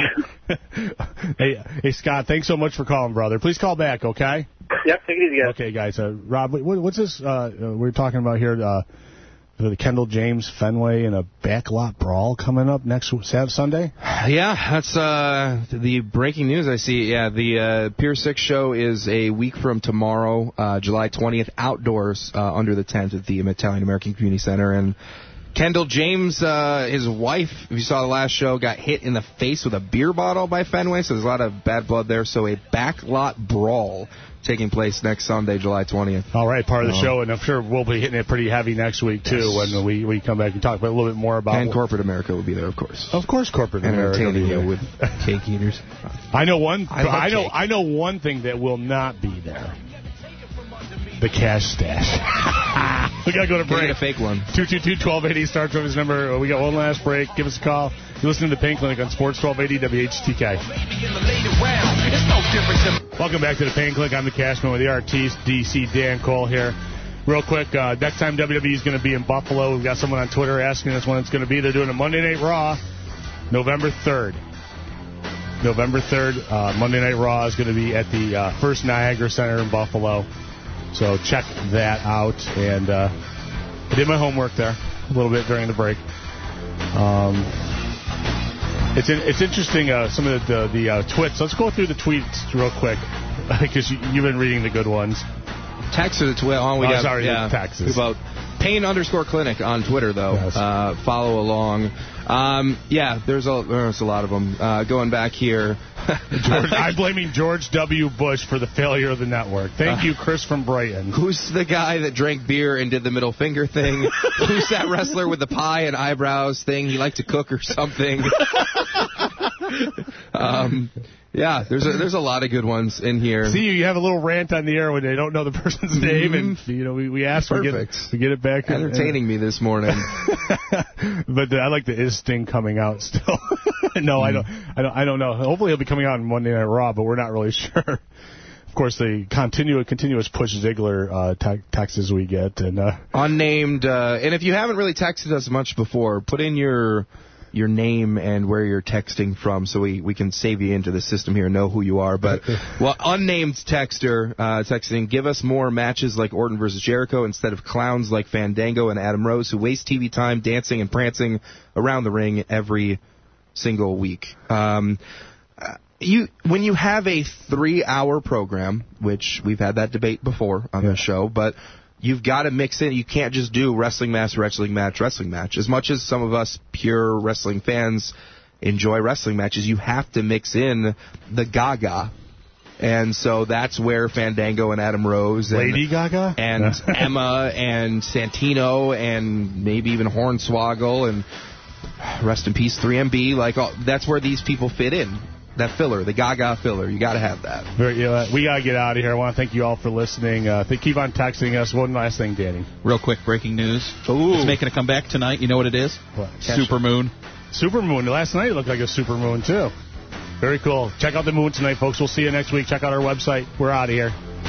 Scott, thanks so much for calling, brother. Please call back, okay? Yep, take it easy, guys. Okay, guys. Rob, what's this we're talking about here? for the Kendall James Fenway and a backlot brawl coming up next Sunday? Yeah, that's the breaking news I see. Yeah, the Pier 6 show is a week from tomorrow, July 20th, outdoors under the tent at the Italian American Community Center. And Kendall James, his wife, if you saw the last show, got hit in the face with a beer bottle by Fenway, so there's a lot of bad blood there. So a backlot brawl taking place next Sunday, July 20th. All right, part of the show, and I'm sure we'll be hitting it pretty heavy next week, too, when we come back and talk about a little bit more about... And Corporate America will be there, of course. Of course Corporate America will be there. With cake eaters. I know one thing that will not be there. The cash stash. We got to go to break. Get a fake one. 222-1280 Star Trevor's number. We got one last break. Give us a call. You're listening to the Pain Clinic on Sports 1280 WHTK. Welcome back to the Pain Clinic. I'm the Cashman with the artiste, DC Dan Cole here. Real quick, next time WWE is going to be in Buffalo. We've got someone on Twitter asking us when it's going to be. They're doing a Monday Night Raw, November 3rd. November 3rd, Monday Night Raw is going to be at the First Niagara Center in Buffalo. So check that out. And I did my homework there a little bit during the break. It's interesting, some of the tweets. Let's go through the tweets real quick, because you've been reading the good ones. Text or the tweet. The texts. About Pain_Clinic on Twitter, though. Yes. Follow along. There's a lot of them. Going back here. I'm blaming George W. Bush for the failure of the network. Thank you, Chris from Brighton. Who's the guy that drank beer and did the middle finger thing? Who's that wrestler with the pie and eyebrows thing? He liked to cook or something. There's a lot of good ones in here. See, you have a little rant on the air when they don't know the person's name, and we ask we get it back. Entertaining me this morning. But I like the Is Sting coming out still. No, I don't know. Hopefully he'll be coming out on Monday Night Raw, but we're not really sure. Of course, the continuous push Ziggler texts we get, and unnamed. And if you haven't really texted us much before, put in your name and where you're texting from, so we can save you into the system here and know who you are. But unnamed texter texting, give us more matches like Orton versus Jericho instead of clowns like Fandango and Adam Rose who waste TV time dancing and prancing around the ring every single week. When you have a 3-hour program, which we've had that debate before on the show, but you've got to mix in. You can't just do wrestling match. As much as some of us pure wrestling fans enjoy wrestling matches, you have to mix in the Gaga. And so that's where Fandango and Adam Rose and Lady Gaga and Emma and Santino and maybe even Hornswoggle and rest in peace 3MB, that's where these people fit in. That filler, the Gaga filler, you got to have that. We got to get out of here. I want to thank you all for listening. Keep on texting us. One last thing, Danny. Real quick, breaking news. Ooh. It's making a comeback tonight. You know what it is? What? Supermoon. Supermoon. Last night it looked like a supermoon, too. Very cool. Check out the moon tonight, folks. We'll see you next week. Check out our website. We're out of here.